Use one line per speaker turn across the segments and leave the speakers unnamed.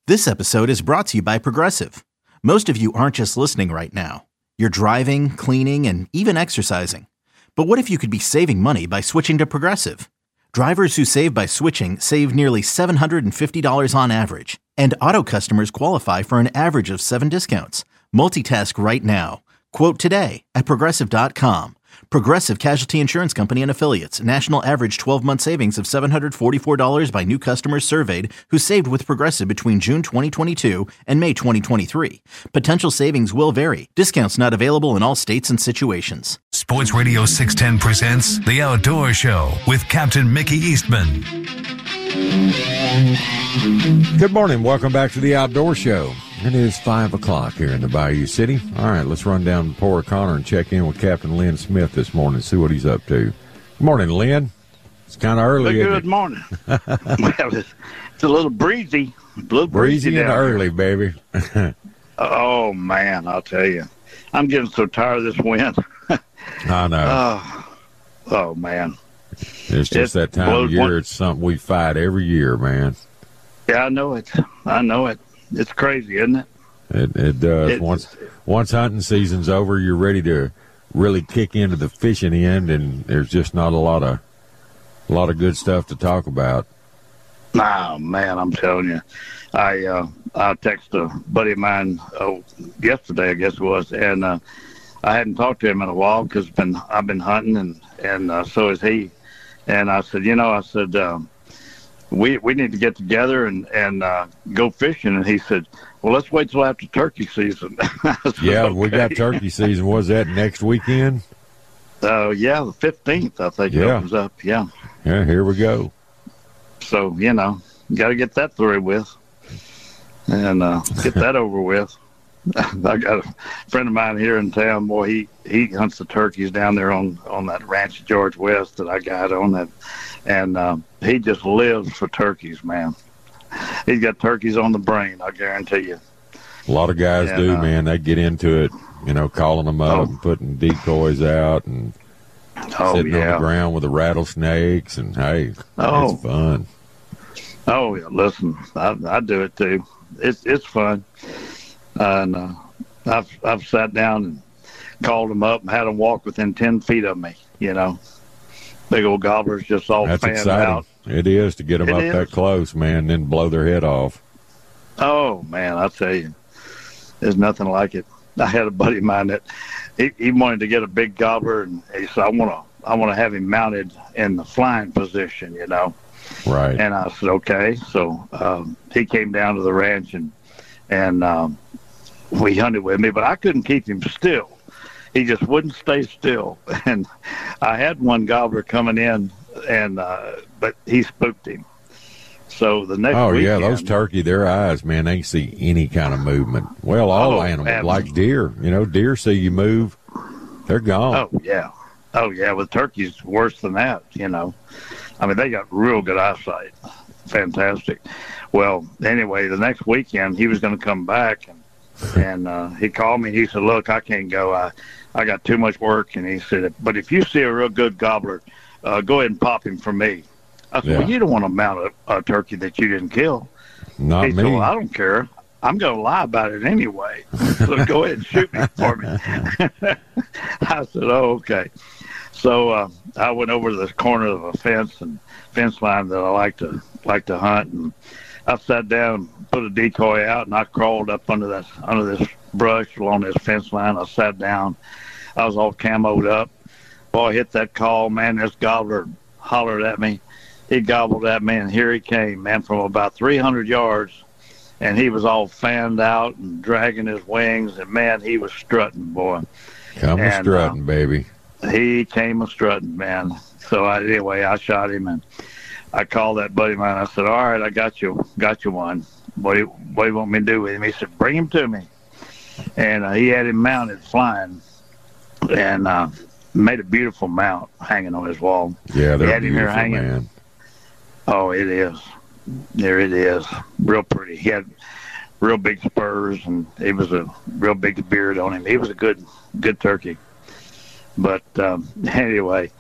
This episode is brought to you by Progressive. Most of you aren't just listening right now. You're driving, cleaning, and even exercising. But what if you could be saving money by switching to Progressive? Drivers who save by switching save nearly $750 on average. And auto customers qualify for an average of 7 discounts. Multitask right now. Quote today at Progressive.com. Progressive Casualty Insurance Company and Affiliates. National average 12-month savings of $744 by new customers surveyed who saved with Progressive between June 2022 and May 2023. Potential savings will vary. Discounts not available in all states and situations.
Sports Radio 610 presents The Outdoor Show with Captain Mickey Eastman.
Good morning. Welcome back to The Outdoor Show. It is 5 o'clock here in the Bayou City. All right, let's run down to Port O'Connor and check in with Captain Lynn Smith this morning and see what he's up to. Good morning, Lynn. It's kind of early.
Good morning. Well, it's a little breezy.
Breezy and early, baby.
Oh, man, I'll tell you. I'm getting so tired of this wind.
I know.
Oh, man.
It's just that time of year. It's something we fight every year, man.
Yeah, I know it. It's crazy, isn't it?
It does. Once hunting season's over, you're ready to really kick into the fishing end, and there's just not a lot of good stuff to talk about.
Nah, man, I'm telling you. I texted a buddy of mine yesterday, I guess it was, and I hadn't talked to him in a while because I've been hunting, and so is he. And I said, we need to get together and go fishing. And he said, well, let's wait till after turkey season. Said,
yeah,
okay.
We got turkey season. Was that next weekend?
Yeah, the 15th, I think it opens up. Yeah.
Yeah, here we go.
So, got to get that through with and get that over with. I got a friend of mine here in town. Boy, he hunts the turkeys down there on that ranch George West that I got on that, and he just lives for turkeys, man. He's got turkeys on the brain, I guarantee you.
A lot of guys do, man. They get into it, calling them up and putting decoys out and sitting on the ground with the rattlesnakes, and hey, it's fun.
Oh yeah, listen, I do it too. It's fun. And I've sat down and called them up and had them walk within 10 feet of me, Big old gobblers just all
That's
fanned
exciting.
out.
It is to get them that close, man, then blow their head off.
Oh, man, I'll tell you. There's nothing like it. I had a buddy of mine that he wanted to get a big gobbler, and he said, I want to have him mounted in the flying position,
Right.
And I said, okay. So he came down to the ranch and we hunted with me, but I couldn't keep him still. He just wouldn't stay still. And I had one gobbler coming in, and but he spooked him. So the next weekend,
yeah, those turkey, their eyes, man, they can see any kind of movement. Well, all animals, like deer. Deer see you move, they're gone.
Oh, yeah, with turkeys, worse than that, I mean, they got real good eyesight. Fantastic. Well, anyway, the next weekend he was going to come back, and he called me. He said, "Look, I can't go. I got too much work." And he said, "But if you see a real good gobbler, go ahead and pop him for me." I said, "Well, you don't want to mount a turkey that you didn't kill."
Not
he
me.
said, "Well, I don't care. I'm going to lie about it anyway. So go ahead and shoot me for me." I said, "Oh, okay." So I went over to this corner of a fence line that I like to hunt, and I sat down, put a decoy out, and I crawled up under this brush along this fence line. I sat down. I was all camoed up. Boy, I hit that call, man. This gobbler hollered at me. He gobbled at me, and here he came, man, from about 300 yards. And he was all fanned out and dragging his wings, and, man, he was strutting, boy.
Strutting, baby.
He came a-strutting, man. So anyway, I shot him, and I called that buddy of mine. I said, "All right, I got you one. What do you want me to do with him?" He said, "Bring him to me." And he had him mounted flying, and made a beautiful mount hanging on his wall.
Yeah, they're
he had him
beautiful,
here hanging.
Man.
Oh, it is. There it is. Real pretty. He had real big spurs, and he was a real big beard on him. He was a good turkey. But anyway,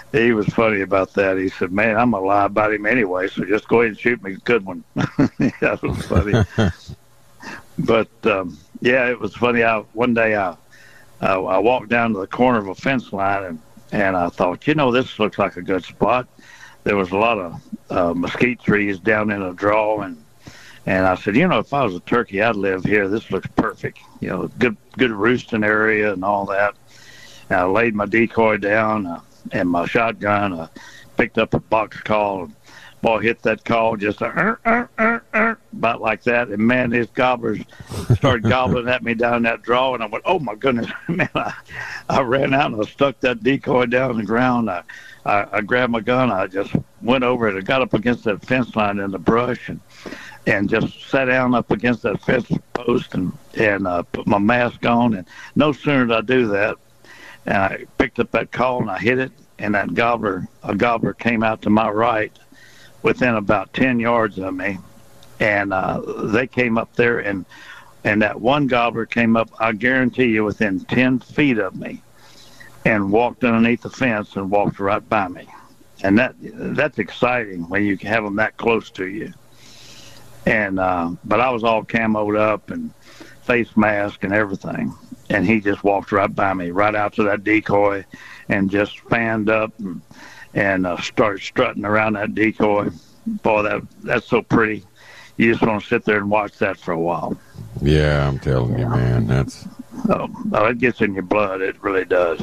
he was funny about that. He said, "Man, I'm gonna lie about him anyway, so just go ahead and shoot me a good one." That was funny. But yeah, it was funny. One day I walked down to the corner of a fence line, and I thought, this looks like a good spot. There was a lot of mesquite trees down in a draw, and I said, if I was a turkey, I'd live here. This looks perfect. Good roosting area and all that. And I laid my decoy down and my shotgun. I picked up a box call. And boy, hit that call just about like that. And, man, these gobblers started gobbling at me down that draw. And I went, oh, my goodness. Man, I ran out and I stuck that decoy down on the ground. I grabbed my gun. I just went over it. I got up against that fence line in the brush and just sat down up against that fence post and put my mask on. And no sooner did I do that, and I picked up that call and I hit it, and a gobbler came out to my right within about 10 yards of me. And they came up there, and that one gobbler came up, I guarantee you, within 10 feet of me and walked underneath the fence and walked right by me. And that's exciting when you have them that close to you. And but I was all camoed up and face mask and everything, and he just walked right by me, right out to that decoy, and just fanned up and started strutting around that decoy. Boy, that's so pretty. You just want to sit there and watch that for a while.
Yeah, I'm telling you, man, that's.
Oh, it gets in your blood. It really does.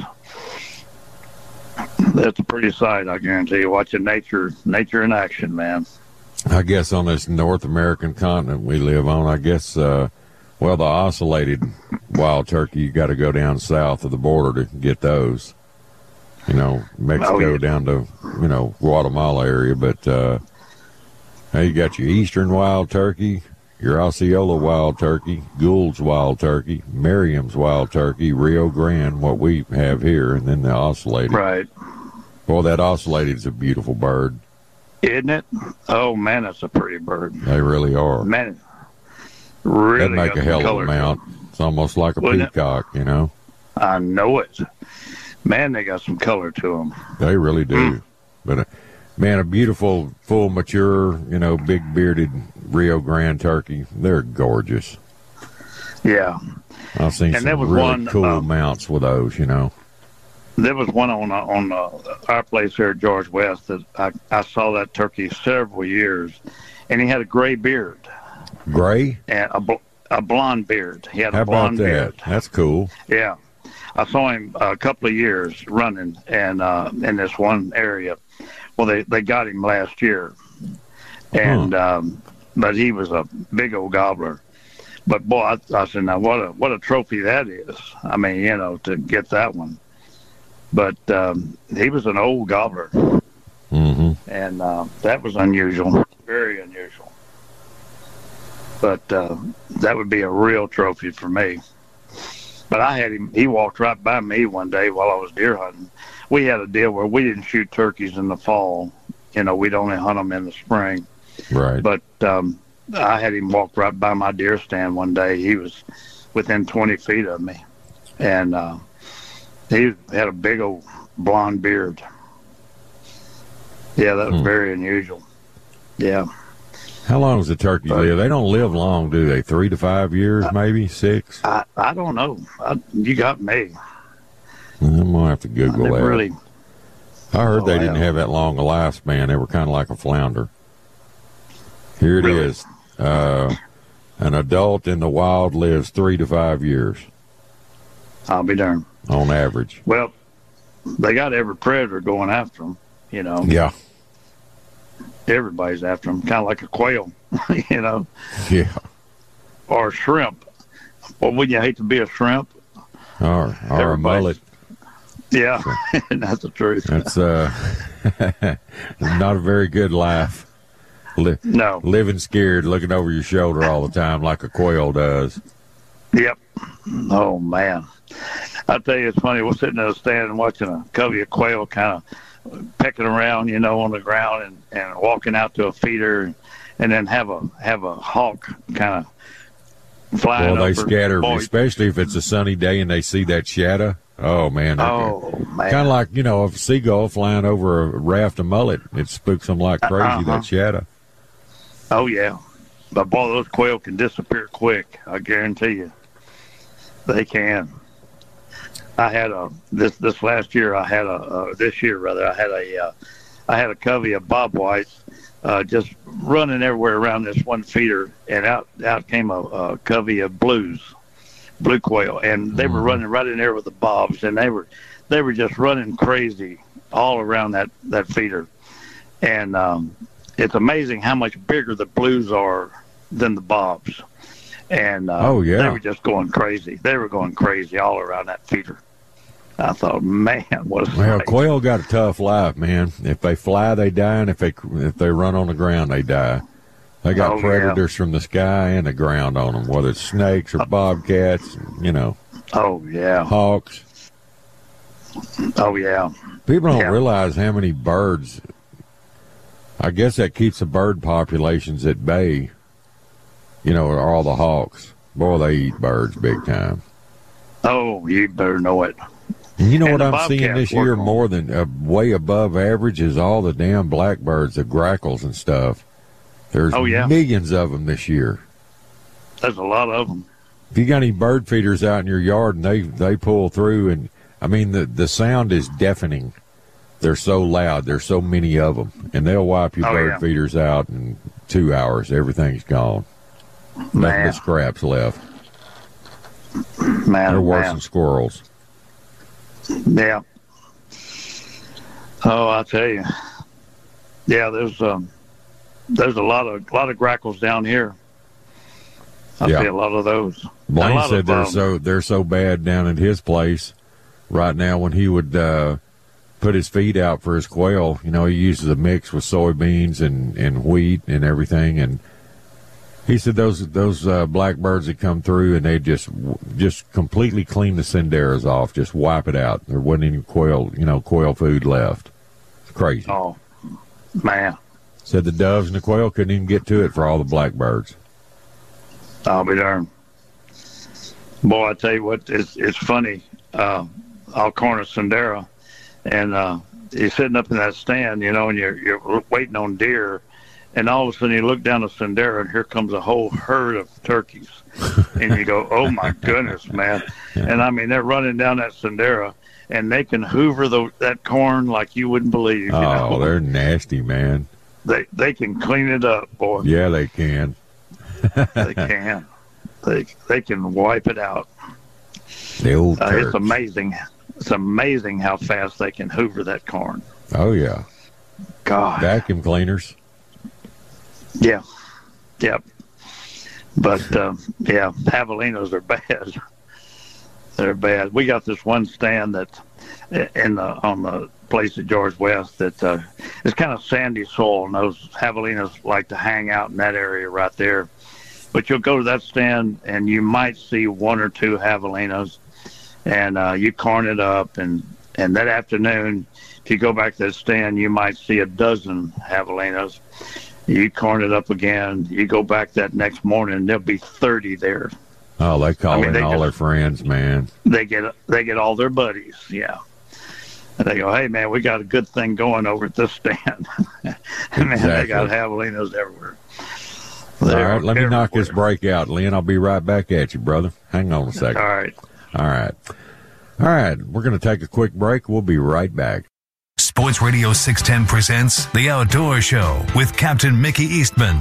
That's a pretty sight, I guarantee you. Watching nature in action, man.
I guess on this North American continent we live on, I guess, the ocellated wild turkey, you got to go down south of the border to get those. Mexico down to, Guatemala area. But now you got your eastern wild turkey, your Osceola wild turkey, Gould's wild turkey, Merriam's wild turkey, Rio Grande, what we have here, and then the ocellated.
Right.
Boy, that ocellated is a beautiful bird.
Isn't it? Oh, man, that's a pretty bird.
They really are.
Man, really
that'd make a hell of a mount. It's almost like a peacock,
I know it. Man, they got some color to them.
They really do. But, man, a beautiful, full, mature, big bearded Rio Grande turkey. They're gorgeous.
Yeah.
I've seen some really cool mounts with those,
There was one on our place here at George West that I saw that turkey several years, and he had a gray beard.
Gray?
And a blonde beard. He had a blonde beard.
That's cool.
Yeah. I saw him a couple of years running and in this one area. Well, they got him last year, and but he was a big old gobbler. But boy, I said, now what a trophy that is. I mean, to get that one. But he was an old gobbler, and that was unusual, very unusual. But that would be a real trophy for me. But I had him. He walked right by me one day while I was deer hunting. We had a deal where we didn't shoot turkeys in the fall. We'd only hunt them in the spring.
Right.
But I had him walk right by my deer stand one day. He was within 20 feet of me, and he had a big old blonde beard. Yeah, that was very unusual. Yeah.
How long does a turkey live? They don't live long, do they? 3 to 5 years, maybe 6?
I don't know. You got me.
I'm going to have to Google that.
Really,
I heard they didn't have that long a lifespan. They were kind of like a flounder. Here it is. An adult in the wild lives 3 to 5 years.
I'll be darned.
On average.
Well, they got every predator going after them,
Yeah.
Everybody's after them, kind of like a quail,
Yeah.
Or a shrimp. Well, wouldn't you hate to be a shrimp?
Or a mullet.
Yeah, that's the truth.
That's not a very good life.
No.
Living scared, looking over your shoulder all the time like a quail does.
Yep. Oh, man. I tell you, it's funny. We're sitting in a stand and watching a covey of quail kind of pecking around, on the ground and walking out to a feeder, and then have a hawk kind of flying.
Well, they scatter, especially if it's a sunny day and they see that shadow. Oh, man.
Man.
Kind of like, a seagull flying over a raft of mullet. It spooks them like crazy, that shadow.
Oh, yeah. But, boy, those quail can disappear quick. I guarantee you. They can. I had this last year, this year, rather, I had a covey of bobwhites just running everywhere around this one feeder, and out came a covey of blue quail, and they were running right in there with the bobs, and they were just running crazy all around that feeder. And it's amazing how much bigger the blues are than the bobs. And they were just going crazy. They were going crazy all around that feeder. I thought, man, what a sight.
Well, quail got a tough life, man. If they fly, they die, and if they run on the ground, they die. They got predators from the sky and the ground on them, whether it's snakes or bobcats,
Oh, yeah.
Hawks.
Oh, yeah.
People don't realize how many birds. I guess that keeps the bird populations at bay, are all the hawks. Boy, they eat birds big time.
Oh, you better know it.
And you know what I'm seeing this year more than way above average is all the damn blackbirds, the grackles and stuff. There's millions of them this year.
There's a lot of them.
If you got any bird feeders out in your yard and they pull through, and I mean the sound is deafening. They're so loud. There's so many of them, and they'll wipe your bird feeders out in 2 hours. Everything's gone. Nothing but scraps left.
Man,
they're worse than squirrels.
Yeah. Oh, I'll tell you. Yeah, there's a lot of grackles down here. I see a lot of those.
Blaine said they're so bad down at his place right now. When he would put his feed out for his quail, he uses a mix with soybeans and wheat and everything, and he said those blackbirds that come through and they just completely clean the cinderas off, just wipe it out. There wasn't any quail food left. It's crazy.
Oh, man.
Said the doves and the quail couldn't even get to it for all the blackbirds.
I'll be darned. Boy, I tell you what, it's funny. I'll corner Sendera, and he's sitting up in that stand, and you're waiting on deer. And all of a sudden you look down the Sendera, and here comes a whole herd of turkeys. And you go, oh, my goodness, man. And, I mean, they're running down that Sendera, and they can hoover that corn like you wouldn't believe.
They're nasty, man.
They can clean it up, boy.
Yeah, they can.
They can. They can wipe it out.
The old Turks.
It's amazing. It's amazing how fast they can hoover that corn.
Oh, yeah.
God.
Vacuum cleaners.
Yeah. Yep. But, javelinas are bad. They're bad. We got this one stand that on the place at George West that it's kind of sandy soil, and those javelinas like to hang out in that area right there. But you'll go to that stand, and you might see one or two javelinas, and you corn it up, and that afternoon, if you go back to that stand, you might see a dozen javelinas. You corn it up again. You go back that next morning, there'll be 30 there.
Oh, they call in all their friends, man.
They get all their buddies, yeah. And they go, hey, man, we got a good thing going over at this stand. Man, they got javelinas everywhere.
All right, let me knock this break out, Lynn. I'll be right back at you, brother. Hang on a second. All right. We're going to take a quick break. We'll be right back.
Sports Radio 610 presents The Outdoor Show with Captain Mickey Eastman.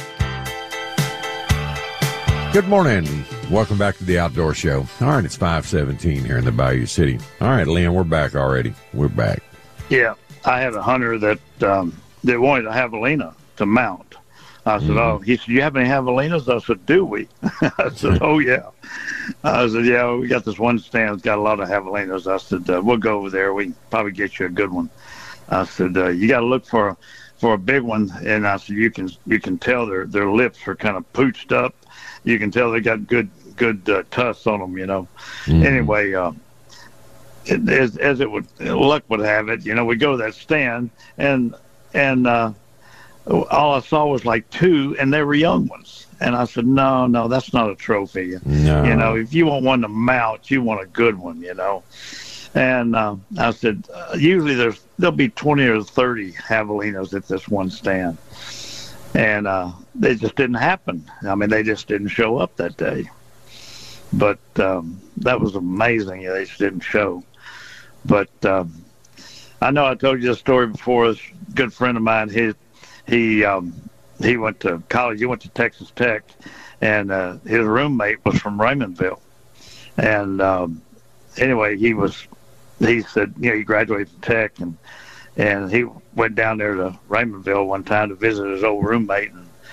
Good morning. Welcome back to The Outdoor Show. All right, it's 5:17 here in the Bayou City. All right, Lynn, we're back already. We're back.
Yeah, I had a hunter that wanted a javelina to mount. I said, oh, he said, you have any javelinas? I said, do we? I said, oh, yeah. I said, yeah, we got this one stand that's got a lot of javelinas. I said, we'll go over there. We can probably get you a good one. I said, you got to look for a big one. And I said, you can tell their lips are kind of pooched up. You can tell they got good tusks on them, Anyway, luck would have it, we go to that stand, and all I saw was like two, and they were young ones. And I said, no, that's not a trophy.
No.
If you want one to mount, you want a good one, And I said, usually there'll be 20 or 30 javelinas at this one stand. And they just didn't happen. I mean, they just didn't show up that day. But that was amazing. Yeah, they just didn't show. But I know I told you this story before. This good friend of mine, he went to college. He went to Texas Tech, and his roommate was from Raymondville. And anyway, he said, he graduated from Tech, and he went down there to Raymondville one time to visit his old roommate,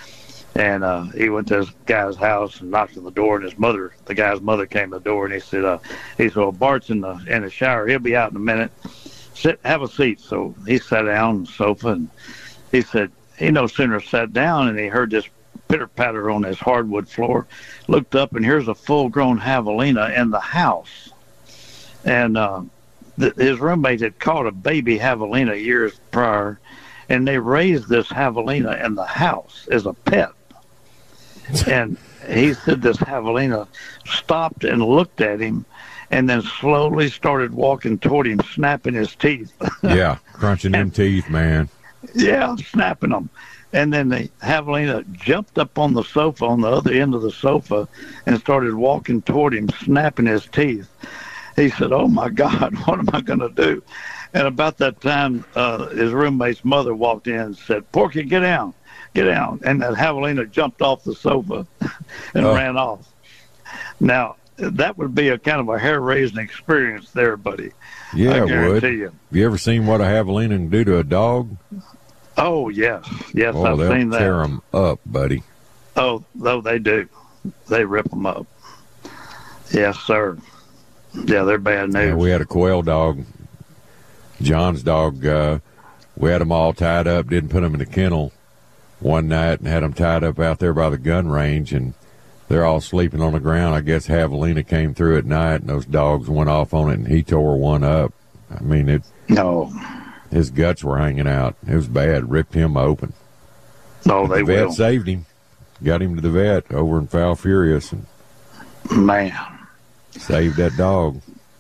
and he went to this guy's house and knocked on the door, and the guy's mother came to the door, and he said, well, Bart's in the shower. He'll be out in a minute. Have a seat. So he sat down on the sofa, and he said he no sooner sat down, and he heard this pitter-patter on his hardwood floor, looked up, and here's a full-grown javelina in the house. And his roommate had caught a baby javelina years prior, and they raised this javelina in the house as a pet. And he said this javelina stopped and looked at him, and then slowly started walking toward him, snapping his teeth.
Yeah, crunching them teeth, man.
Yeah, snapping them. And then the javelina jumped up on the sofa, on the other end of the sofa, and started walking toward him, snapping his teeth. He said, oh, my God, what am I going to do? And about that time, his roommate's mother walked in and said, Porky, get down, get down. And that javelina jumped off the sofa and ran off. Now, that would be a kind of a hair-raising experience there, buddy.
Yeah,
I guarantee
it would.
you.
Have you ever seen what a javelina can do to a dog?
Oh, yes. Yes,
oh,
I've seen that.
They'll tear them up, buddy.
Oh, they do. They rip them up. Yes, sir. Yeah, they're bad news.
Yeah, we had a quail dog, John's dog. We had them all tied up, didn't put them in the kennel one night, and had them tied up out there by the gun range, and they're all sleeping on the ground. I guess javelina came through at night, and those dogs went off on it, and he tore one up. I mean, his guts were hanging out. It was bad. Ripped him open.
Oh, they
will. The vet
will.
saved him. Got him to the vet over in Foul Furious, and
man, saved
that dog.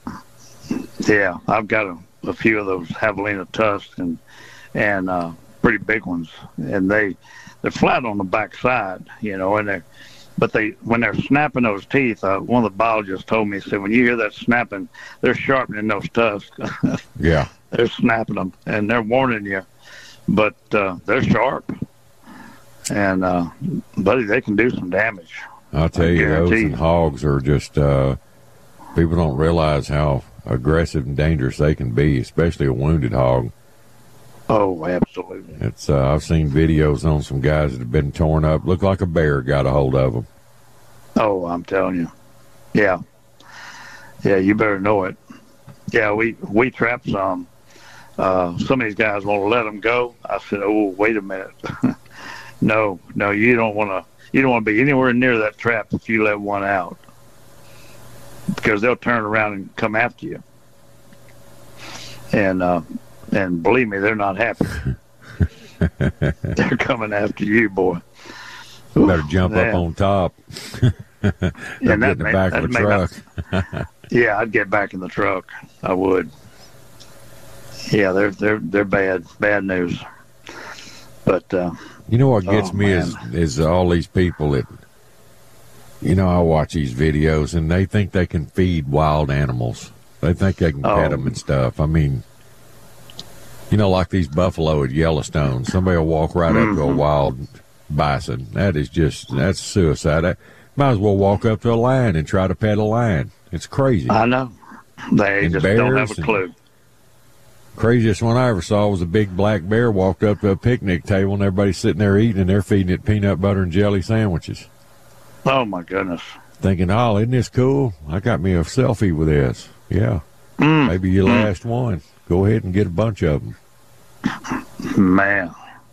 Yeah, I've got a few of those javelina tusks and pretty big ones, and they're flat on the back side, and when they're snapping those teeth, one of the biologists told me, he said, when you hear that snapping, they're sharpening those tusks.
Yeah.
They're snapping them, and they're warning you, but they're sharp. And, buddy, they can do some damage.
I'll tell you, those and hogs are just, people don't realize how aggressive and dangerous they can be, especially a wounded hog.
Oh, absolutely.
It's I've seen videos on some guys that have been torn up. Look like a bear got a hold of them.
Oh, I'm telling you. Yeah. Yeah, you better know it. Yeah, we trapped some. Some of these guys want to let them go. I said, oh, wait a minute. No, you don't want to be anywhere near that trap if you let one out, because they'll turn around and come after you. And believe me, they're not happy. They're coming after you, boy.
You better jump up on top.
And
get in the back of the truck.
Yeah, I'd get back in the truck. I would. Yeah, they're bad news. But
you know what gets me is all these people that, I watch these videos and they think they can feed wild animals. They think they can pet them and stuff. I mean, like these buffalo at Yellowstone, somebody will walk right up to a wild bison. That's suicide. I might as well walk up to a lion and try to pet a lion. It's crazy.
I know. They just don't have a clue.
Craziest one I ever saw was a big black bear walked up to a picnic table and everybody's sitting there eating and they're feeding it peanut butter and jelly sandwiches.
Oh, my goodness.
Thinking, oh, isn't this cool? I got me a selfie with this. Yeah. Maybe your last one. Go ahead and get a bunch of them.
Man,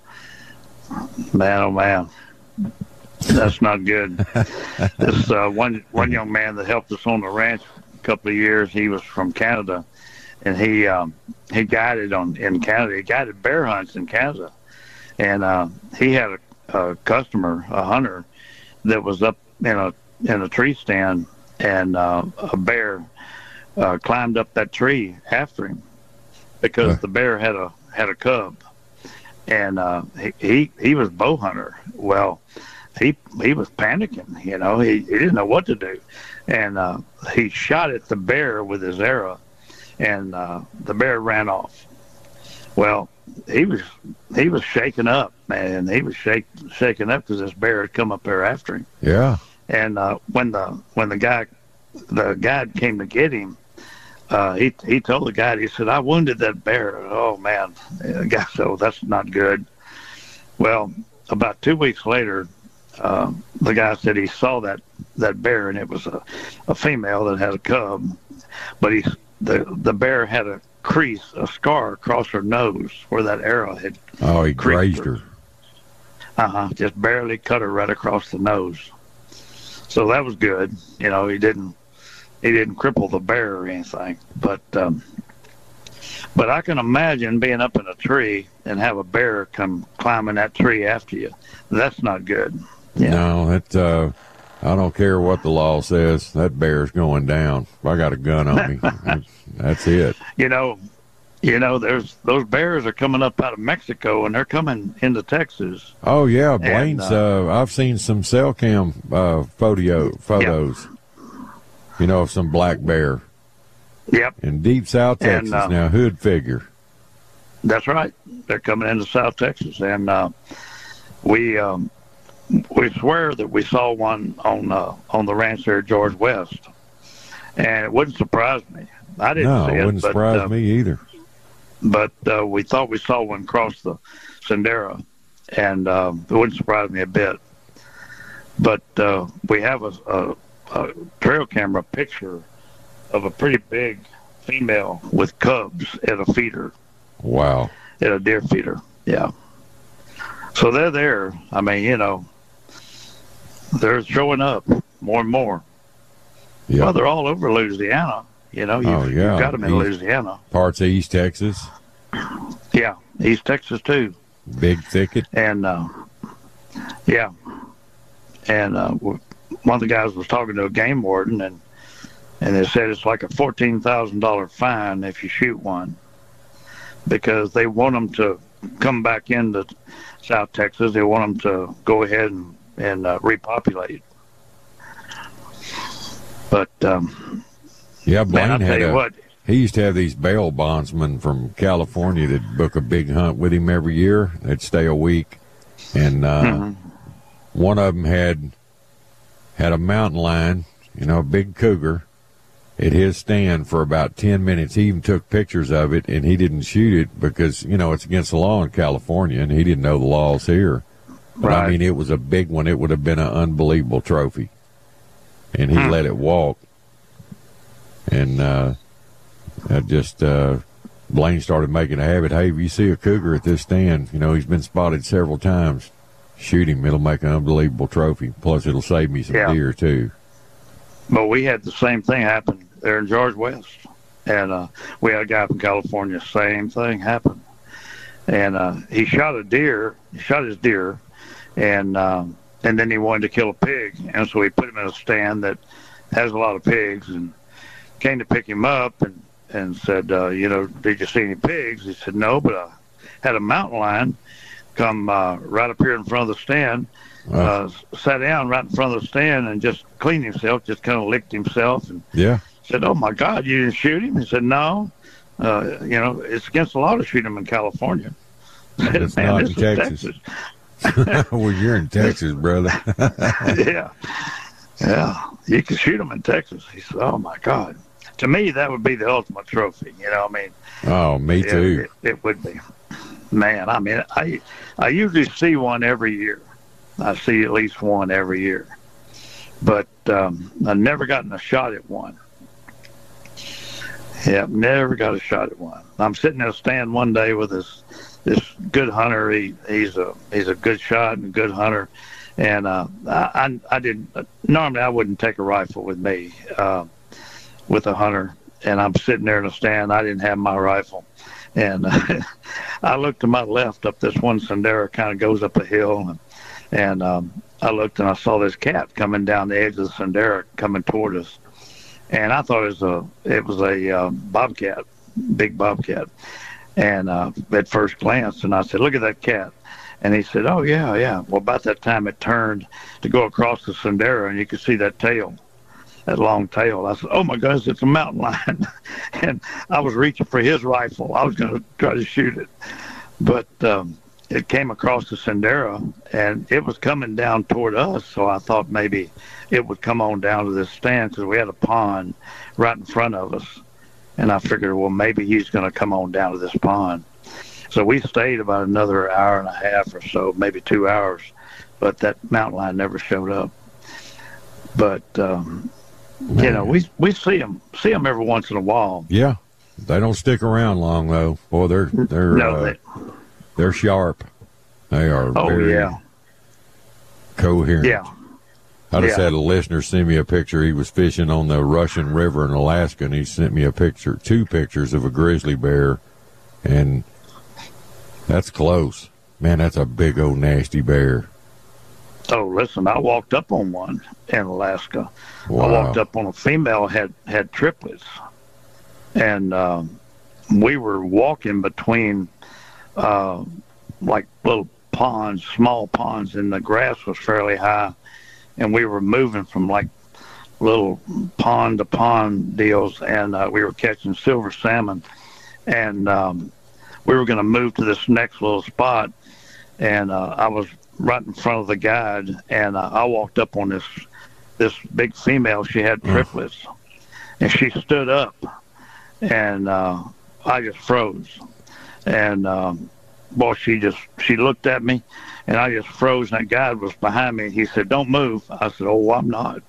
oh, man. That's not good. This one young man that helped us on the ranch a couple of years, he was from Canada, and he guided in Canada. He guided bear hunts in Canada, and he had a customer, a hunter, that was up in a tree stand, and a bear climbed up that tree after him because the bear had a cub, and he was bow hunter. Well, he was panicking. You know, he didn't know what to do, and he shot at the bear with his arrow, and the bear ran off. Well, he was shaken up, man. He was shaken up because this bear had come up there after him.
Yeah. And
when the guide came to get him, he told the guide, he said, "I wounded that bear." Oh man, the guy said, "Oh, that's not good." Well, about 2 weeks later, the guy said he saw that bear, and it was a female that had a cub, but the bear had a scar across her nose where that arrow had.
Oh, he grazed her.
Just barely cut her right across the nose. So that was good. You know, he didn't cripple the bear or anything. But I can imagine being up in a tree and have a bear come climbing that tree after you. That's not good. Yeah.
No, I don't care what the law says. That bear's going down. If I got a gun on me, that's it.
You know, there's those bears are coming up out of Mexico, and they're coming into Texas.
Oh yeah, Blaine's. I've seen some cell cam photos. You know, of some black bear.
Yep.
In deep South Texas now, hood figure.
That's right. They're coming into South Texas, and we swear that we saw one on the ranch there at George West, and it wouldn't surprise me. I didn't see it.
No, it wouldn't surprise me either.
But we thought we saw one cross the Sendero, and it wouldn't surprise me a bit. But we have a trail camera picture of a pretty big female with cubs at a feeder.
Wow.
At a deer feeder, yeah. So they're there. I mean, you know, they're showing up more and more.
Yep.
Well, they're all over Louisiana. You know, you've got them in Louisiana.
Parts of East Texas.
Yeah, East Texas too.
Big thicket.
And, yeah. And one of the guys was talking to a game warden, and they said it's like a $14,000 fine if you shoot one, because they want them to come back into South Texas. They want them to go ahead and repopulate. But
yeah, Blaine
man,
he used to have these bail bondsmen from California that book a big hunt with him every year. They'd stay a week, and one of them had a mountain lion, you know, a big cougar, at his stand for about 10 minutes. He even took pictures of it, and he didn't shoot it because, you know, it's against the law in California, and he didn't know the laws here. But, right. I mean, it was a big one. It would have been an unbelievable trophy. And he let it walk. And Blaine started making a habit. Hey, if you see a cougar at this stand, you know, he's been spotted several times, shoot him. It'll make an unbelievable trophy. Plus, it'll save me some deer, too.
But we had the same thing happen there in George West. And we had a guy from California, same thing happened. And he shot a deer. He shot his deer. And then he wanted to kill a pig. And so we put him in a stand that has a lot of pigs, and came to pick him up and said, you know, did you see any pigs? He said, no, but I had a mountain lion come right up here in front of the stand, sat down right in front of the stand and just cleaned himself, just kind of licked himself. And said, oh, my God, you didn't shoot him? He said, no. You know, it's against the law to shoot him in California.
It's not in Texas. Well, you're in Texas, brother.
Yeah, you can shoot them in Texas. He said, oh, my God. To me, that would be the ultimate trophy. You know, I mean.
Oh, me too.
It would be. Man, I mean, I usually see one every year. I see at least one every year. But I've never gotten a shot at one. Yeah, never got a shot at one. I'm sitting in a stand one day with this good hunter. He's a good shot and a good hunter. And I didn't normally I wouldn't take a rifle with me with a hunter. And I'm sitting there in a stand. I didn't have my rifle, and I looked to my left up this one Sendero, kind of goes up a hill, and I looked and I saw this cat coming down the edge of the Sendero coming toward us, and I thought it was a bobcat, big bobcat. And at first glance, and I said, "Look at that cat." And he said, "Oh, yeah, yeah." Well, about that time, it turned to go across the Sendero, and you could see that tail, that long tail. I said, "Oh, my goodness, it's a mountain lion." And I was reaching for his rifle. I was going to try to shoot it. But it came across the Sendero, and it was coming down toward us, so I thought maybe it would come on down to this stand because we had a pond right in front of us. And I figured, well, maybe he's going to come on down to this pond. So we stayed about another hour and a half or so, maybe 2 hours, but that mountain lion never showed up. But, you know, we see them every once in a while.
Yeah. They don't stick around long, though. Boy, they're sharp. They are very coherent.
Yeah.
I just had a listener send me a picture. He was fishing on the Russian River in Alaska, and he sent me two pictures of a grizzly bear, and that's close. Man, that's a big old nasty bear.
Oh, listen, I walked up on one in Alaska.
Wow.
I walked up on a female had triplets, and we were walking between like little ponds, small ponds, and the grass was fairly high. And we were moving from like little pond to pond deals, and we were catching silver salmon. And we were going to move to this next little spot, and I was right in front of the guide, and I walked up on this big female. She had triplets, and she stood up, and I just froze. And boy, she looked at me, and I just froze, and that guide was behind me. He said, "Don't move." I said, "Oh, I'm not."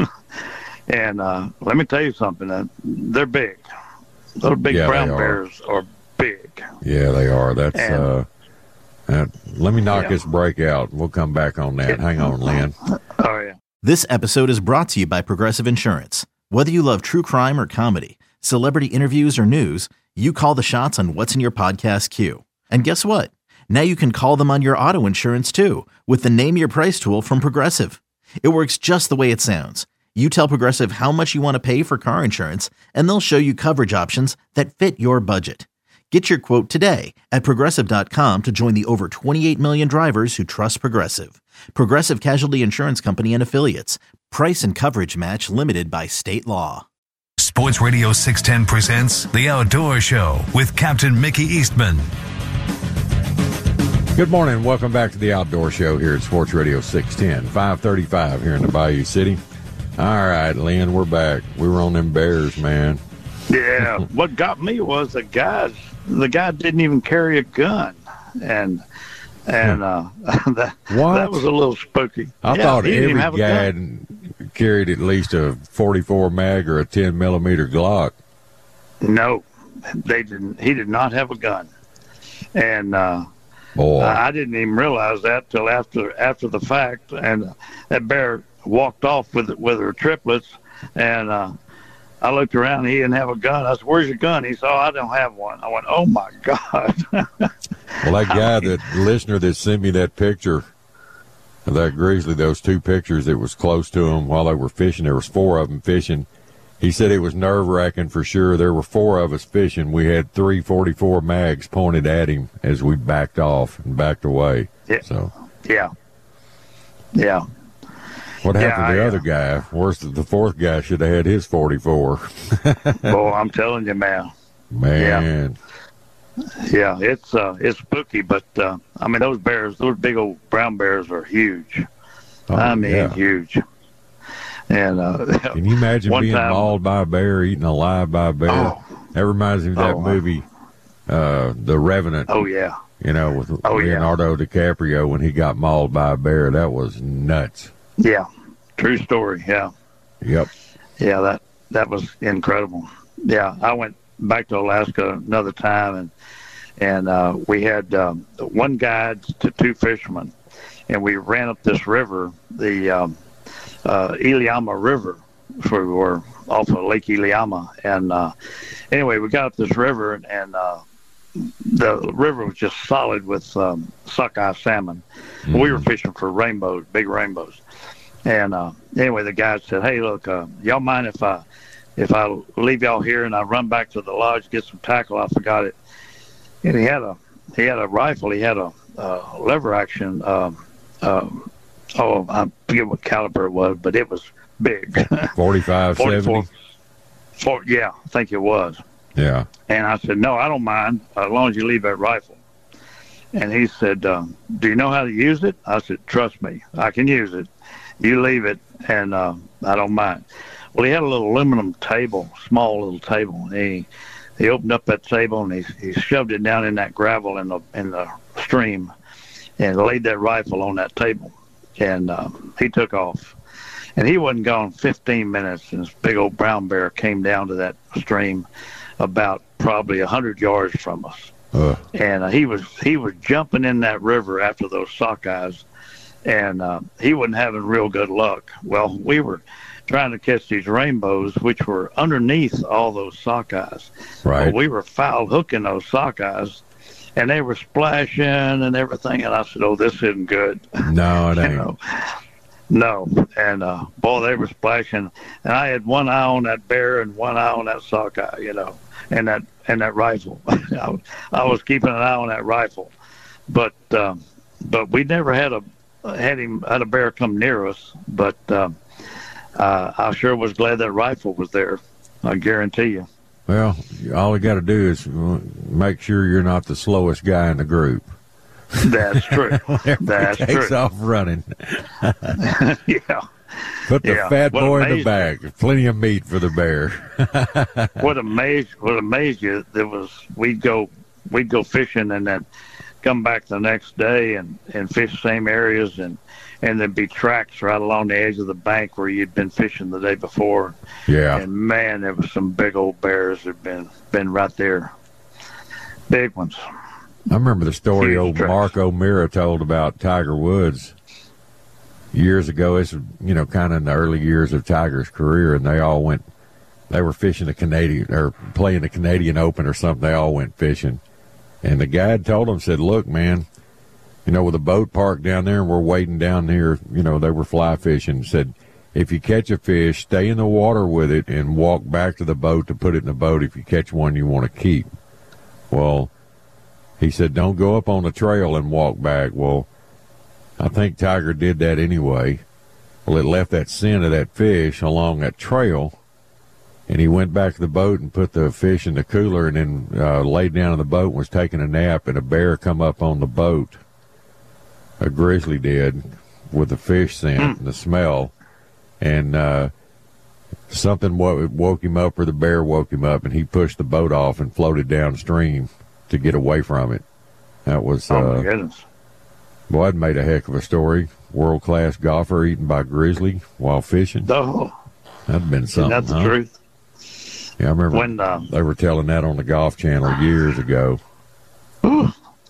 And let me tell you something. They're big. Those big brown bears are big.
Yeah, they are. That's let me knock this break out. We'll come back on that. Hang on, Lynn.
Oh, yeah.
This episode is brought to you by Progressive Insurance. Whether you love true crime or comedy, celebrity interviews or news, you call the shots on what's in your podcast queue. And guess what? Now you can call them on your auto insurance too with the Name Your Price tool from Progressive. It works just the way it sounds. You tell Progressive how much you want to pay for car insurance, and they'll show you coverage options that fit your budget. Get your quote today at Progressive.com to join the over 28 million drivers who trust Progressive. Progressive Casualty Insurance Company and Affiliates. Price and coverage match limited by state law.
Sports Radio 610 presents The Outdoor Show with Captain Mickey Eastman.
Good morning. Welcome back to the Outdoor Show here at Sports Radio 610, 535 here in the Bayou City. All right, Lynn, we're back. We were on them bears, man.
Yeah. What got me was the guy didn't even carry a gun, and that was a little spooky.
I thought every guy carried at least a 44 mag or a 10 millimeter Glock.
No, they didn't. He did not have a gun, and
boy,
I didn't even realize that till after the fact. And that bear walked off with her triplets, and I looked around. He didn't have a gun. I said, "Where's your gun?" He said, "Oh, I don't have one." I went, "Oh my God!"
Well, that guy, that listener that sent me that picture of that grizzly, those two pictures that was close to him while they were fishing. There was 4 of them fishing. He said it was nerve-wracking for sure. There were 4 of us fishing. We had 3 44 mags pointed at him as we backed off and backed away.
Yeah.
So.
Yeah.
What happened to the other guy? Worse, the 4th guy should have had his 44.
Boy, I'm telling you, man.
Man.
Yeah, it's spooky, but I mean, those big old brown bears are huge. Huge. And
can you imagine being mauled by a bear, eaten alive by a bear?
Oh,
that reminds me of that movie, The Revenant.
Oh yeah.
You know, with Leonardo DiCaprio when he got mauled by a bear. That was nuts.
Yeah, true story. Yeah.
Yep.
Yeah, that was incredible. Yeah, I went back to Alaska another time, and we had one guide to 2 fishermen, and we ran up this river, the Iliamna River, where we were off of Lake Iliamna. And anyway, we got up this river, and the river was just solid with sockeye salmon. Mm-hmm. We were fishing for rainbows, big rainbows. And anyway, the guide said, "Hey, look, y'all mind if I if I leave y'all here and I run back to the lodge, get some tackle, I forgot it. And he had a rifle. He had a lever action. I forget what caliber it was, but it was big.
45, 70?
Yeah, I think it was.
Yeah.
And I said, no, I don't mind as long as you leave that rifle. And he said, do you know how to use it? I said, trust me, I can use it. You leave it, and I don't mind. Well, he had a little aluminum table, small little table. And he opened up that table, and he shoved it down in that gravel in the stream and laid that rifle on that table. And he took off. And he wasn't gone 15 minutes, and this big old brown bear came down to that stream about probably 100 yards from us. And he was jumping in that river after those sockeyes, and he wasn't having real good luck. Well, we were trying to catch these rainbows, which were underneath all those sockeyes.
Right.
Well, we were foul hooking those sockeyes, and they were splashing and everything. And I said, "Oh, this isn't good."
No, it ain't.
No, and boy, they were splashing, and I had one eye on that bear and one eye on that sockeye, and that rifle. I was keeping an eye on that rifle, but we never had a bear come near us. But I sure was glad that rifle was there. I guarantee you.
Well, all you got to do is make sure you're not the slowest guy in the group.
That's true. That's
takes
true.
off running.
Yeah.
Put the fat boy in the bag. There's plenty of meat for the bear.
What amazed you? There was we'd go fishing and then come back the next day and fish the same areas and there'd be tracks right along the edge of the bank where you'd been fishing the day before.
Yeah.
And man, there was some big old bears that had been right there. Big ones.
I remember the story
Huge
old
tracks.
Mark O'Meara told about Tiger Woods years ago. It's, kind of in the early years of Tiger's career, and they were fishing the Canadian, or playing the Canadian Open or something. They all went fishing. And the guide told him, said, look, man, with a boat parked down there and we're waiting down here, they were fly fishing, said, if you catch a fish, stay in the water with it and walk back to the boat to put it in the boat if you catch one you want to keep. Well, he said, don't go up on the trail and walk back. Well, I think Tiger did that anyway. Well, it left that scent of that fish along that trail, and he went back to the boat and put the fish in the cooler and then laid down in the boat and was taking a nap, and a bear come up on the boat. A grizzly did, with the fish scent and the smell. And something woke him up, or the bear woke him up, and he pushed the boat off and floated downstream to get away from it. That was,
oh my goodness.
Boy, that made a heck of a story. World-class golfer eaten by grizzly while fishing.
Oh,
That'd been something.
that's the truth.
Yeah, I remember
When
they were telling that on the Golf Channel years ago.
well,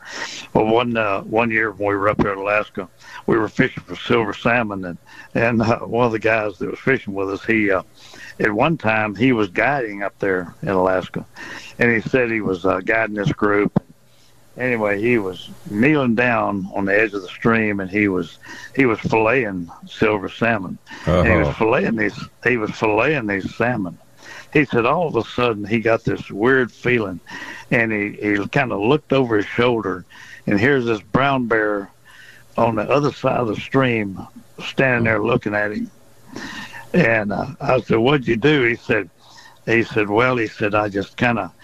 one year when we were up here in Alaska, we were fishing for silver salmon, and one of the guys that was fishing with us, he at one time he was guiding up there in Alaska, and he said he was guiding this group. Anyway, he was kneeling down on the edge of the stream, and he was filleting silver salmon. And he was filleting these salmon. He said all of a sudden he got this weird feeling, and he kind of looked over his shoulder, and here's this brown bear on the other side of the stream standing there looking at him. And I said, "What'd you do?" He said, "Well," he said, I just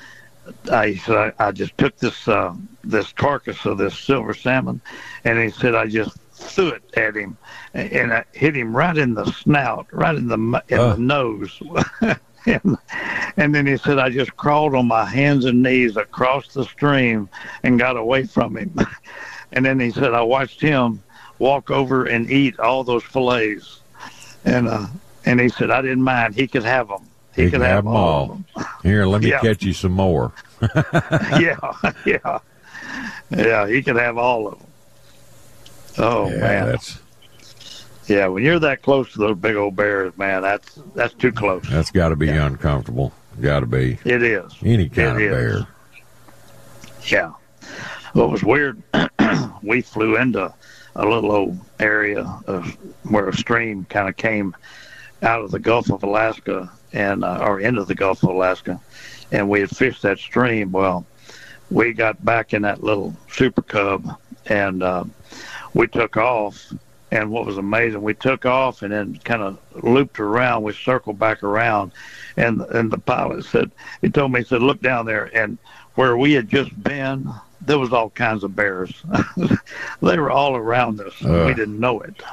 took this carcass of this silver salmon, and he said I just threw it at him, and I hit him right in the snout, right in the nose." And then he said I just crawled on my hands and knees across the stream and got away from him. And then he said I watched him walk over and eat all those fillets, and he said I didn't mind. He could have them. He could have them all. Of them.
Here, let me catch you some more.
Yeah. He could have all of them. Oh
yeah,
man, yeah. When you're that close to those big old bears, man, that's too close.
That's got to be uncomfortable. Got to be.
It is.
Any kind of bear.
Yeah. What was weird, we flew into a little old area where a stream kind of came out of the Gulf of Alaska and or into the Gulf of Alaska, and we had fished that stream. Well, we got back in that little Super Cub, and we took off. And what was amazing, we took off and then kind of looped around. We circled back around, and the pilot said, he told me, he said, look down there, and where we had just been, there was all kinds of bears. They were all around us. We didn't know it.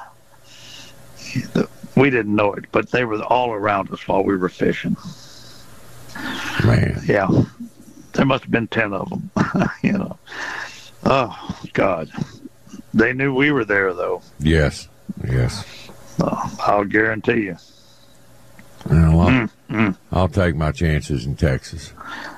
We didn't know it, but they were all around us while we were fishing.
Man.
Yeah. There must have been 10 of them, you know. Oh, God. They knew we were there, though.
Yes.
I'll guarantee you.
Well, I'll take my chances in Texas.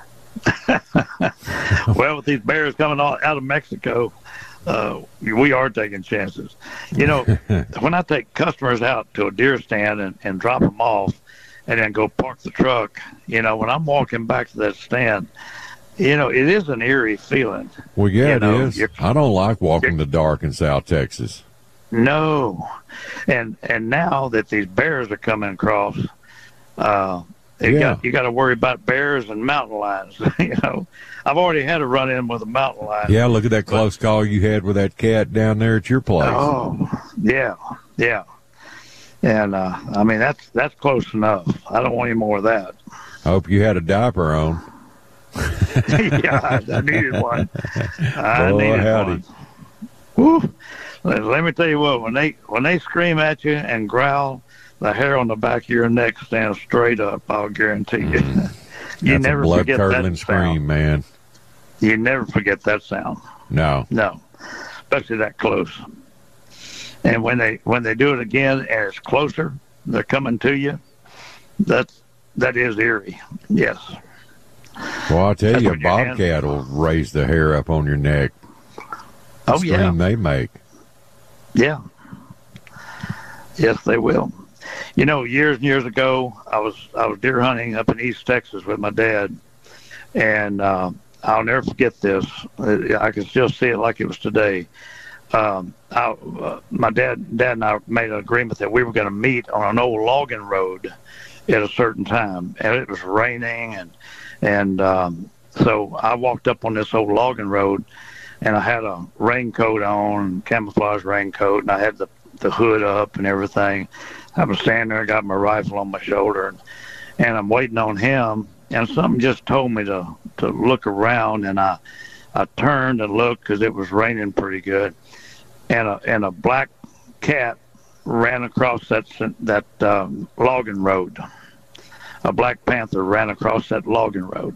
Well, with these bears coming out of Mexico, we are taking chances. You know, when I take customers out to a deer stand and drop them off and then go park the truck, you know, when I'm walking back to that stand, you know, it is an eerie feeling.
Well, yeah,
you know,
it is. I don't like walking the dark in South Texas.
No. And now that these bears are coming across, you got to worry about bears and mountain lions. You know, I've already had a run-in with a mountain lion.
Yeah, look at that close call you had with that cat down there at your place.
Oh, yeah. And, I mean, that's close enough. I don't want any more of that.
I hope you had a diaper on.
Yeah, I needed one. I needed
howdy.
one. Woo. Let me tell you what, when they scream at you and growl, the hair on the back of your neck stands straight up, I'll guarantee you. You
That's
never
a
forget that
blood-curdling scream,
sound.
man.
You never forget that sound.
No.
Especially that close. And when they do it again and it's closer, they're coming to you, that is eerie. Yes.
Well, I'll tell
That's
you, a
what your hands
bobcat will raise the hair up on your neck. The scream they make.
Yeah. Yes, they will. You know, years and years ago, I was deer hunting up in East Texas with my dad, and I'll never forget this. I can still see it like it was today. My dad and I made an agreement that we were going to meet on an old logging road at a certain time, and it was raining, and so I walked up on this old logging road, and I had a raincoat on, camouflage raincoat, and I had the hood up and everything. I was standing there, got my rifle on my shoulder, and I'm waiting on him, and something just told me to look around, and I turned and looked because it was raining pretty good, and a black cat ran across that logging road. A black panther ran across that logging road.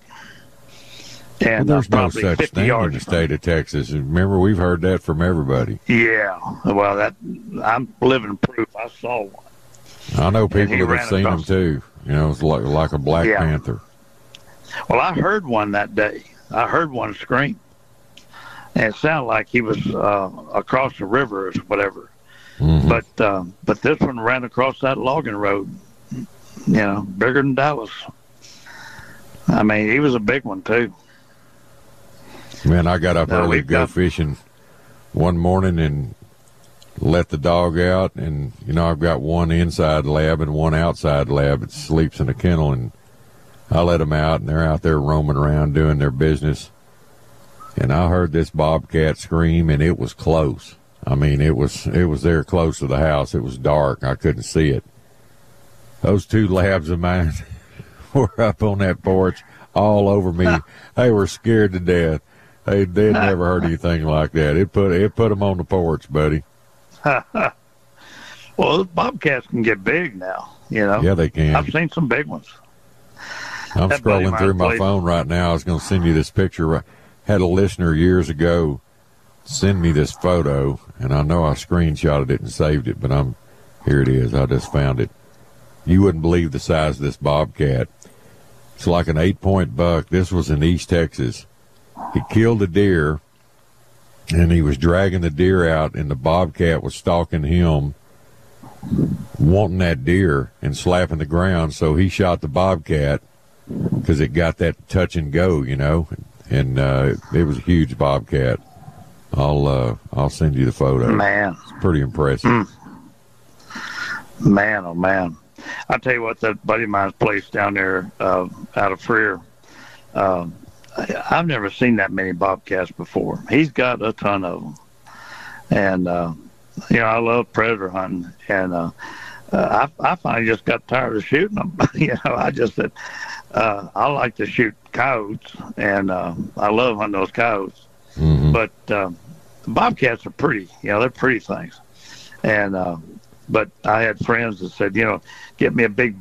And
there's no
probably
such
50
thing in
yards
the state of Texas. Remember, we've heard that from everybody.
Yeah. Well, I'm living proof. I saw one.
I know people that
ran
have seen them
across.
too. You know, it's like a black
Yeah.
panther.
Well, I heard one that day. I heard one scream. And it sounded like he was across the river or whatever.
Mm-hmm.
But this one ran across that logging road, you know, bigger than Dallas. I mean, he was a big one, too.
Man, I got up
No,
early to
we've
go
got-
fishing one morning and let the dog out. And, you know, I've got one inside lab and one outside lab that sleeps in a kennel. And I let them out, and they're out there roaming around doing their business. And I heard this bobcat scream, and it was close. I mean, it was there close to the house. It was dark. I couldn't see it. Those two labs of mine were up on that porch all over me. They were scared to death. They'd never heard anything like that. It put them on the porch, buddy.
Well, those bobcats can get big now, you know.
Yeah, they can.
I've seen some big ones.
I'm
That buddy of
scrolling
mine
through my
played-
phone right now. I was going to send you this picture. I had a listener years ago send me this photo, and I know I screenshotted it and saved it, but here it is. I just found it. You wouldn't believe the size of this bobcat. It's like an 8-point buck. This was in East Texas. He killed a deer, and he was dragging the deer out, and the bobcat was stalking him, wanting that deer and slapping the ground. So he shot the bobcat because it got that touch and go, you know, and it was a huge bobcat. I'll send you the photo.
Man.
It's pretty impressive.
Man, oh, man. I tell you what, that buddy of mine's place down there out of Freer, I've never seen that many bobcats before. He's got a ton of them. And, I love predator hunting. And I finally just got tired of shooting them. I just said, I like to shoot coyotes, and I love hunting those coyotes.
Mm-hmm.
But bobcats are pretty. They're pretty things. And but I had friends that said, get me a big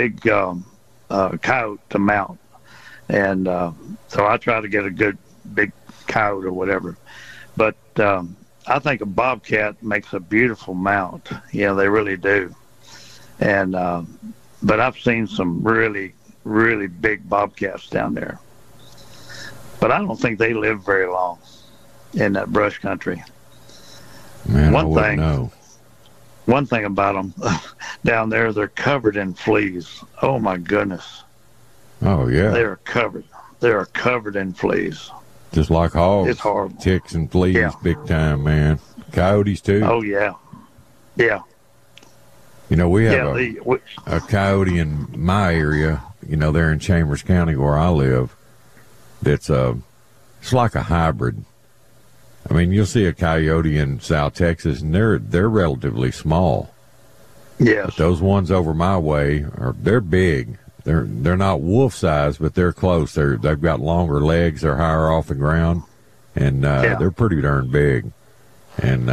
coyote to mount. And so I try to get a good big coyote or whatever. But I think a bobcat makes a beautiful mount. They really do. And but I've seen some really, really big bobcats down there. But I don't think they live very long in that brush country.
Man, I wouldn't know.
One thing about them down there, they're covered in fleas. Oh my goodness.
Oh yeah.
They are covered. They are covered in fleas.
Just like hogs.
It's horrible.
Ticks and fleas,
Yeah.
big time, man. Coyotes too.
Oh yeah. Yeah.
We have a coyote in my area, there in Chambers County where I live. That's it's like a hybrid. I mean, you'll see a coyote in South Texas, and they're relatively small.
Yes.
But those ones over my way they're big. They're not wolf size, but they're close. They've got longer legs. They're higher off the ground, and they're pretty darn big. And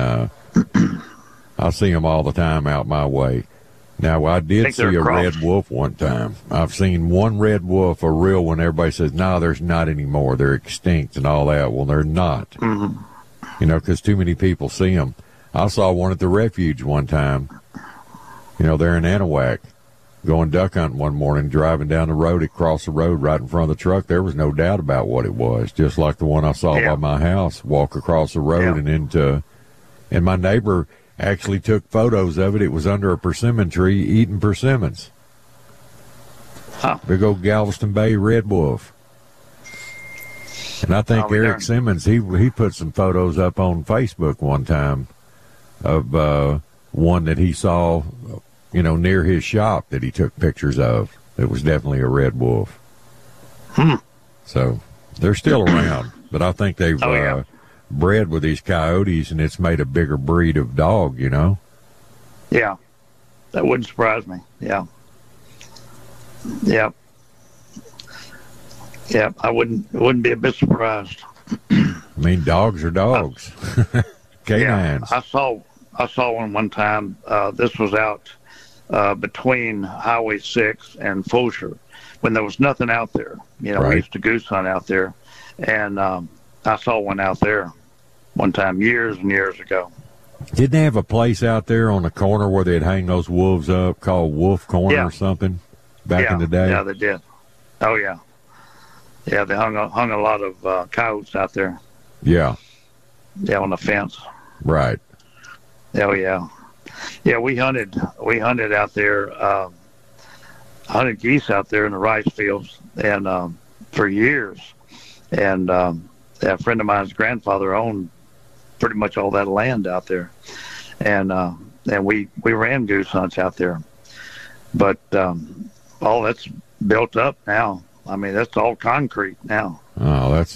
I see them all the time out my way. Now, I did see a red wolf one time. I've seen one red wolf, a real one. Everybody says, no, there's not anymore. They're extinct and all that. Well, they're not.
Mm-hmm.
Because too many people see them. I saw one at the refuge one time, there in Anahuac, going duck hunting one morning, driving down the road, across the road right in front of the truck. There was no doubt about what it was, just like the one I saw by my house, walk across the road and my neighbor actually took photos of it. It was under a persimmon tree eating persimmons.
Huh.
Big old Galveston Bay red wolf. And I think Eric Simmons, he put some photos up on Facebook one time of one that he saw, near his shop that he took pictures of. It was definitely a red wolf. So they're still around, but I think they've bred with these coyotes, and it's made a bigger breed of dog,
Yeah. That wouldn't surprise me. Yeah. Yep. Yeah, I wouldn't be a bit surprised.
I mean, dogs are dogs. Canines.
Yeah, I saw one time. This was out between Highway 6 and Fulshear when there was nothing out there. We used to goose hunt out there, and I saw one out there one time years and years ago.
Didn't they have a place out there on the corner where they'd hang those wolves up called Wolf Corner or something back in the day?
Yeah, they did. Oh, yeah. Yeah, they hung a lot of coyotes out there.
Yeah.
Yeah, on the fence.
Right.
Oh, yeah. Yeah, we hunted out there, hunted geese out there in the rice fields and for years. And a friend of mine's grandfather owned pretty much all that land out there. And we ran goose hunts out there. But all that's built up now. I mean, that's all concrete now.
Oh, that's...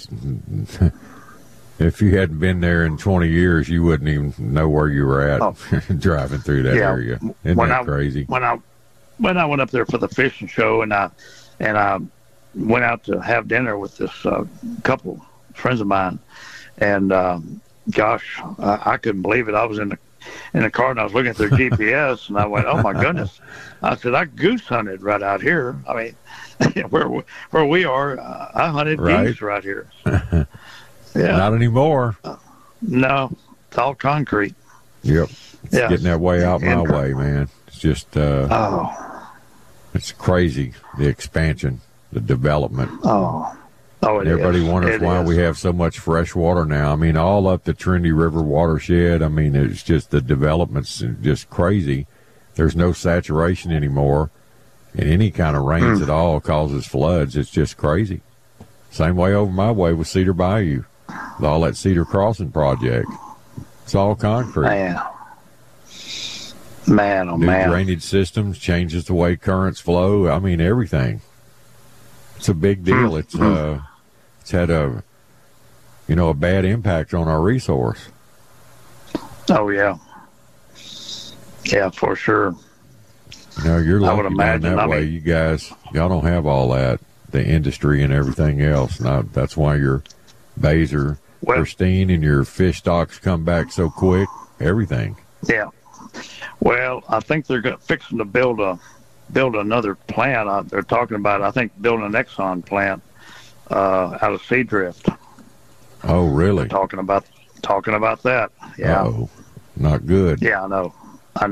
If you hadn't been there in 20 years, you wouldn't even know where you were at driving through that area. Isn't that crazy?
When I went up there for the fishing show, and I went out to have dinner with this couple friends of mine, and gosh, I couldn't believe it. I was in the car, and I was looking at their GPS, and I went, "Oh my goodness!" I said, "I goose hunted right out here. I mean, where we are, I hunted geese right here." Yeah.
Not anymore.
No, it's all concrete.
Yep. It's getting that way out my way, man. It's just, it's crazy, the expansion, the development. Everybody wonders why we have so much fresh water now. I mean, all up the Trinity River watershed. I mean, it's just the development's just crazy. There's no saturation anymore, and any kind of rains at all causes floods. It's just crazy. Same way over my way with Cedar Bayou. All that Cedar Crossing project. It's all concrete.
Man, oh
New
man.
drainage systems, changes the way currents flow. I mean, everything. It's a big deal. It's had a bad impact on our resource.
Oh yeah. Yeah, for sure.
You're
I would
lucky down
imagine,
that
I
way.
mean-
You guys, y'all don't have all that, the industry and everything else. Now, that's why your bays are
Well-
pristine and your fish stocks come back so quick. Everything.
Yeah. Well, I think they're fixing to build another plant. They're talking about, I think, building an Exxon plant out of Seadrift.
Oh, really?
Talking about that. Yeah.
Uh-oh. Not good.
Yeah, I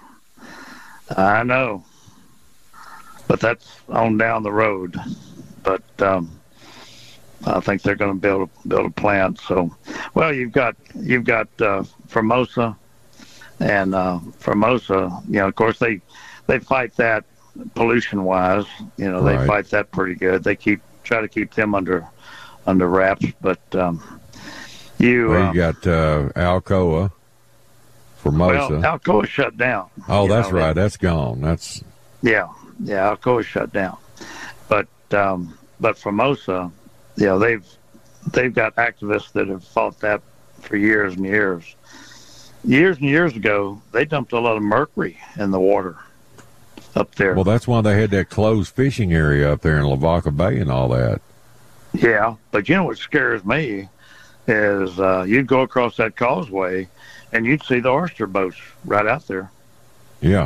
know. But that's on down the road. But I think they're going to build a plant. So, well, you've got Formosa, and Formosa. Of course they fight that pollution wise. They
Right.
fight that pretty good. They try to keep them under wraps. But you
got Alcoa, Formosa.
well, Alcoa shut down.
That's right. That's gone. That's
Yeah, Alcoa shut down. But Formosa, they've got activists that have fought that for years and years. Years and years ago, they dumped a lot of mercury in the water up there.
well. That's why they had that closed fishing area up there in Lavaca Bay and all that.
Yeah, but what scares me is you'd go across that causeway and you'd see the oyster boats right out there.
Yeah,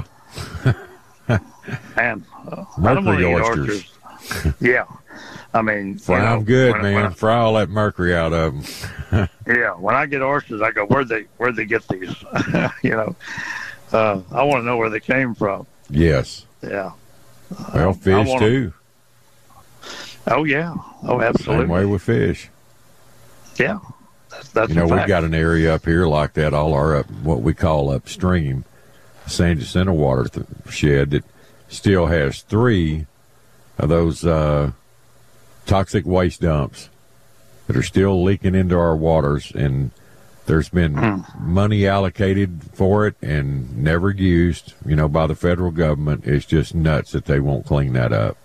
And I don't want
mercury
to eat
oysters.
Yeah, I mean,
Fry them good,
when-
man.
when-
Fry all that mercury out of them.
Yeah, when I get oysters, I go, where'd they get these? I want to know where they came from.
Yes.
Yeah.
Well, fish
want 'em.
too.
Oh yeah. Oh, absolutely.
Same way with fish.
Yeah. That's a
We've
fact.
got an area up here like that. All our what we call upstream, San Jacinto water shed that still has 3 of those toxic waste dumps that are still leaking into our waters, and there's been money allocated for it and never used, by the federal government. It's just nuts that they won't clean that up.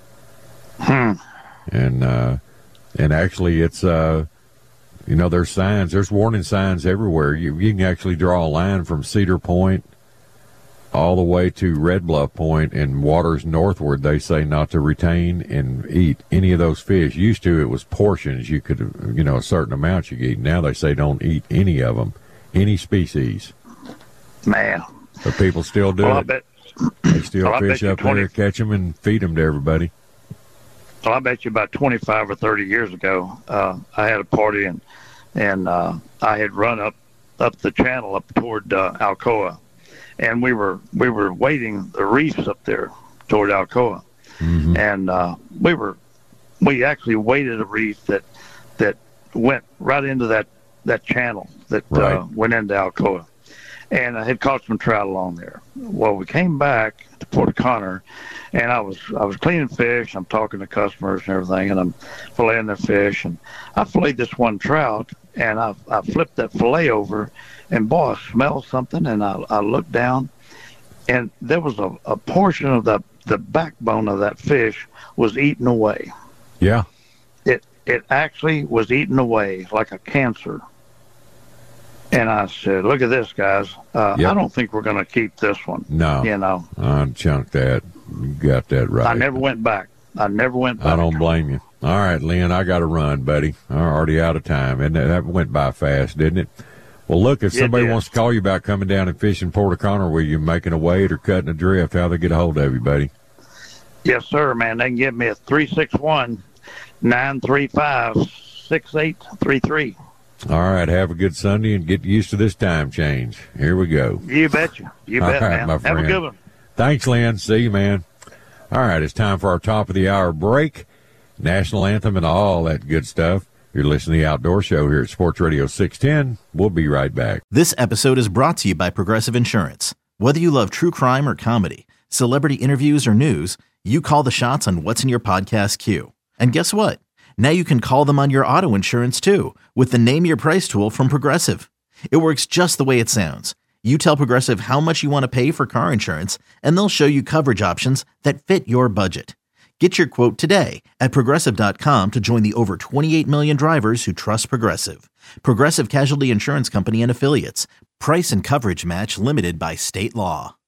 And actually it's there's signs, there's warning signs everywhere. You can actually draw a line from Cedar Point all the way to Red Bluff Point and waters northward. They say not to retain and eat any of those fish. Used to, it was portions. You could, a certain amount you could eat. Now they say don't eat any of them, any species.
Man.
But people still do
Well, I
it.
bet.
They still
well, I bet
fish
you
up there, catch them, and feed them to everybody.
Well, I bet you about 25 or 30 years ago, I had a party and I had run up the channel up toward Alcoa, and we were wading the reefs up there toward Alcoa, and we actually waded a reef that went right into that channel that
Right.
went into Alcoa, and I had caught some trout along there. Well, we came back to Port Connor, and I was cleaning fish. I'm talking to customers and everything, and I'm filleting their fish, and I filleted this one trout, and I flipped that fillet over, and boy, I smelled something, and I looked down, and there was a portion of the backbone of that fish was eaten away.
Yeah.
It actually was eaten away like a cancer. And I said, look at this, guys. I don't think we're going to keep this one.
No. I chunked that. You got that right.
I never went back.
I don't blame you. All right, Lynn, I got to run, buddy. I'm already out of time. And that went by fast, didn't it? Well, look, if somebody wants to call you about coming down and fishing Port Connor, were you making a weight or cutting a drift? How they get a hold of you, buddy?
Yes, sir, man. They can get me at 361-935-6833.
All right, have a good Sunday and get used to this time change. Here we go.
You betcha. You
All
bet,
right,
man.
my
Have a
friend.
good one.
Thanks, Lynn. See you, man. All right, it's time for our top of the hour break. National anthem and all that good stuff. You're listening to the Outdoor Show here at Sports Radio 610. We'll be right back.
This episode is brought to you by Progressive Insurance. Whether you love true crime or comedy, celebrity interviews or news, you call the shots on what's in your podcast queue. And guess what? Now you can call them on your auto insurance too with the Name Your Price tool from Progressive. It works just the way it sounds. You tell Progressive how much you want to pay for car insurance, and they'll show you coverage options that fit your budget. Get your quote today at Progressive.com to join the over 28 million drivers who trust Progressive. Progressive Casualty Insurance Company and Affiliates. Price and coverage match limited by state law.